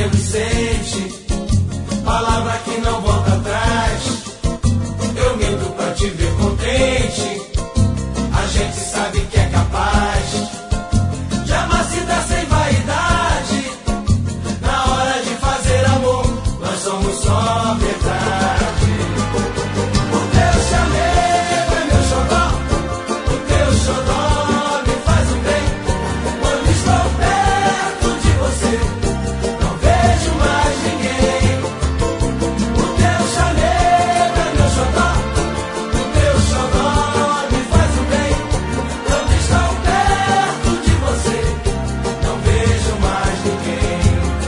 menos sente, palavra que não volta atrás. Eu minto pra te ver contente, a gente sabe que é capaz de amar se dar sem vaidade. Na hora de fazer amor, nós somos só verdade. O teu chamego é meu xodó, o teu xodó me faz um bem. Quando estou perto de você, não vejo mais ninguém. O teu chamego é meu xodó, o teu xodó me faz um bem. Quando estou perto de você, não vejo mais ninguém.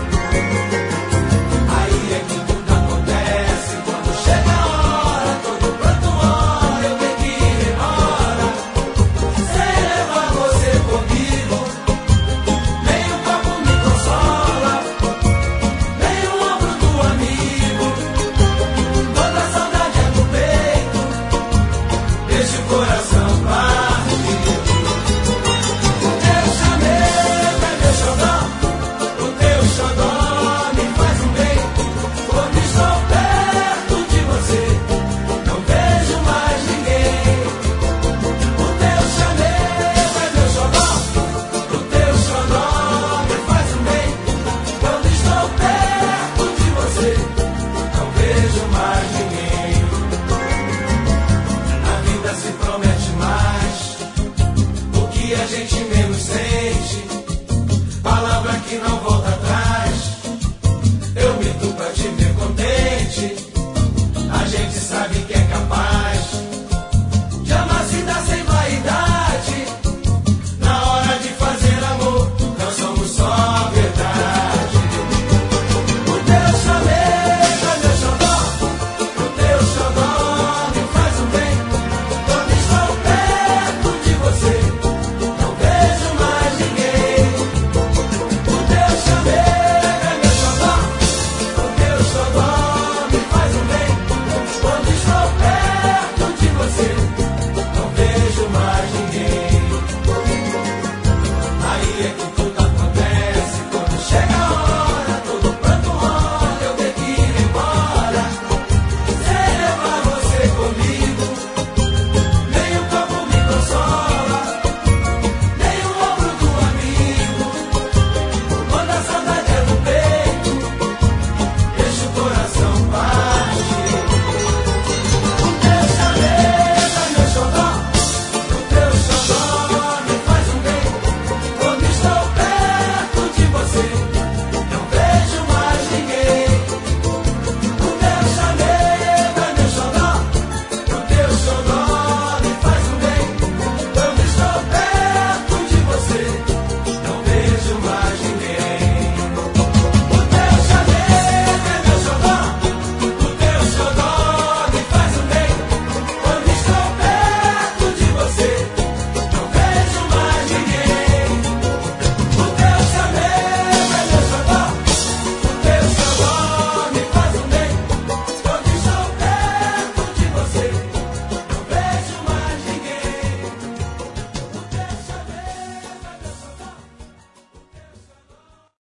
Aí é que tudo acontece, quando chega a hora, todo pronto ora, eu tenho que ir embora, sem levar você comigo. Nem o copo me consola, nem o ombro do amigo. Quando a saudade é no peito, deixa o coração partir. O teu chamego é meu xodó, o teu xodó me faz um bem. Quando estou perto de você, não vejo mais ninguém. O teu chamego é meu xodó, o teu xodó me faz um bem. Quando estou perto de você, não vejo mais ninguém. A vida se promete mais, o que a gente menos sente, palavra que não